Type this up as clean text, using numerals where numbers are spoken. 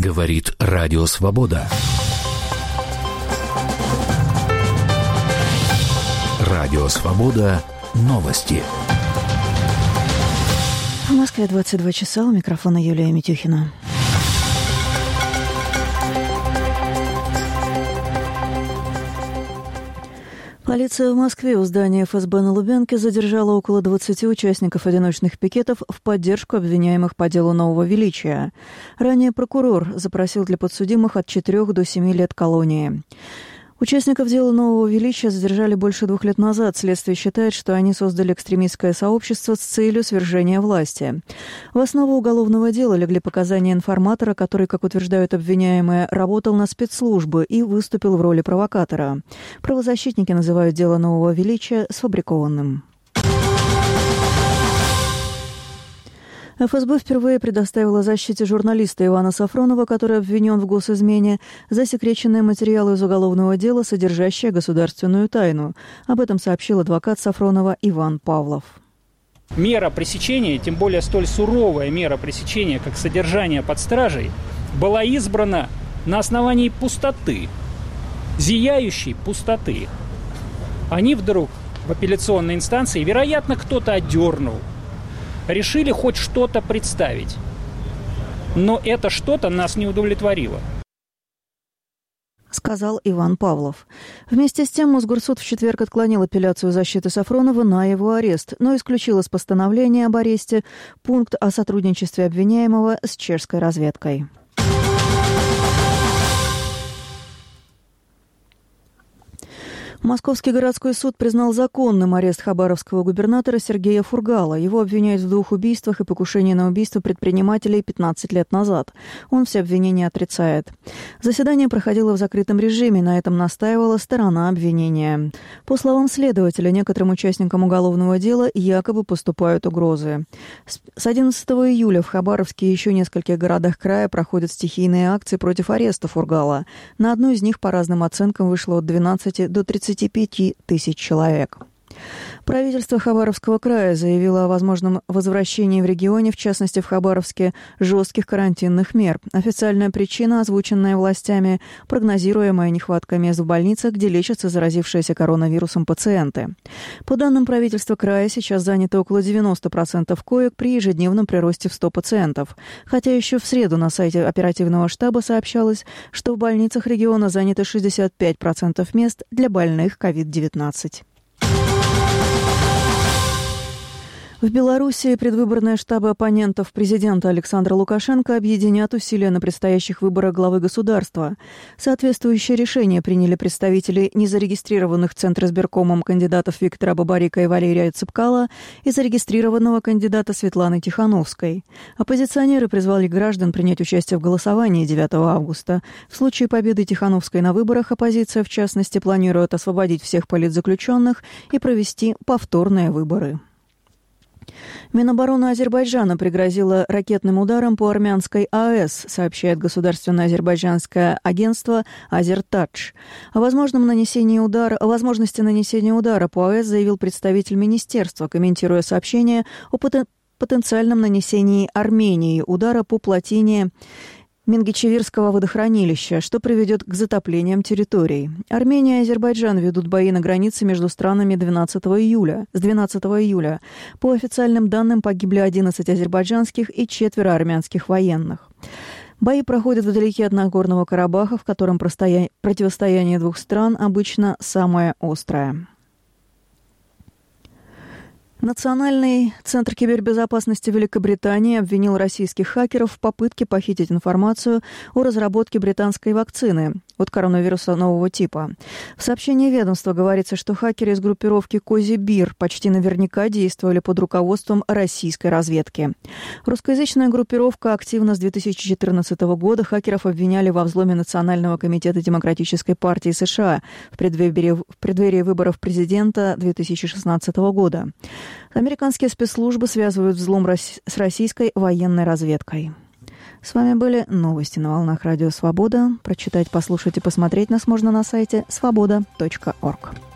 Говорит Радио Свобода. Радио Свобода. Новости. В Москве 22 часа. У микрофона Юлия Митюхина. Полиция в Москве у здания ФСБ на Лубянке задержала около 20 участников одиночных пикетов в поддержку обвиняемых по делу Нового Величия. Ранее прокурор запросил для подсудимых от 4 до 7 лет колонии. Участников дела Нового Величия задержали больше 2 лет назад. Следствие считает, что они создали экстремистское сообщество с целью свержения власти. В основу уголовного дела легли показания информатора, который, как утверждают обвиняемые, работал на спецслужбы и выступил в роли провокатора. Правозащитники называют дело Нового Величия сфабрикованным. ФСБ впервые предоставила защите журналиста Ивана Сафронова, который обвинен в госизмене, засекреченные материалы из уголовного дела, содержащие государственную тайну. Об этом сообщил адвокат Сафронова Иван Павлов. Мера пресечения, тем более столь суровая мера пресечения, как содержание под стражей, была избрана на основании пустоты, зияющей пустоты. Они вдруг в апелляционной инстанции, вероятно, кто-то отдернул, решили хоть что-то представить. Но это что-то нас не удовлетворило. Сказал Иван Павлов. Вместе с тем Мосгорсуд в четверг отклонил апелляцию защиты Сафронова на его арест, но исключил из постановления об аресте пункт о сотрудничестве обвиняемого с чешской разведкой. Московский городской суд признал законным арест хабаровского губернатора Сергея Фургала. Его обвиняют в 2 убийствах и покушении на убийство предпринимателей 15 лет назад. Он все обвинения отрицает. Заседание проходило в закрытом режиме, на этом настаивала сторона обвинения. По словам следователя, некоторым участникам уголовного дела якобы поступают угрозы. С 11 июля в Хабаровске и еще нескольких городах края проходят стихийные акции против ареста Фургала. На одну из них, по разным оценкам, вышло от 12 до 35 тысяч человек. Правительство Хабаровского края заявило о возможном возвращении в регионе, в частности в Хабаровске, жестких карантинных мер. Официальная причина, озвученная властями, прогнозируемая нехватка мест в больницах, где лечатся заразившиеся коронавирусом пациенты. По данным правительства края, сейчас занято около 90% коек при ежедневном приросте в 100 пациентов. Хотя еще в среду на сайте оперативного штаба сообщалось, что в больницах региона занято 65% мест для больных COVID-19. В Белоруссии предвыборные штабы оппонентов президента Александра Лукашенко объединят усилия на предстоящих выборах главы государства. Соответствующее решение приняли представители незарегистрированных Центризбиркомом кандидатов Виктора Бабарика и Валерия Цепкала и зарегистрированного кандидата Светланы Тихановской. Оппозиционеры призвали граждан принять участие в голосовании 9 августа. В случае победы Тихановской на выборах оппозиция, в частности, планирует освободить всех политзаключенных и провести повторные выборы. Минобороны Азербайджана пригрозила ракетным ударом по армянской АЭС, сообщает государственное азербайджанское агентство «Азертадж». О возможности нанесения удара по АЭС заявил представитель министерства, комментируя сообщение о потенциальном нанесении Арменией удара по плотине Мингичевирского водохранилища, что приведет к затоплениям территорий. Армения и Азербайджан ведут бои на границе между странами с 12 июля. По официальным данным погибли 11 азербайджанских и 4 армянских военных. Бои проходят вдалеке от Нагорного Карабаха, в котором противостояние 2 стран обычно самое острое. Национальный центр кибербезопасности Великобритании обвинил российских хакеров в попытке похитить информацию о разработке британской вакцины от коронавируса нового типа. В сообщении ведомства говорится, что хакеры из группировки «Козибир» почти наверняка действовали под руководством российской разведки. Русскоязычная группировка активна с 2014 года. Хакеров обвиняли во взломе Национального комитета Демократической партии США в преддверии выборов президента 2016 года. Американские спецслужбы связывают взлом с российской военной разведкой. С вами были новости на волнах Радио Свобода. Прочитать, послушать и посмотреть нас можно на сайте svoboda.org.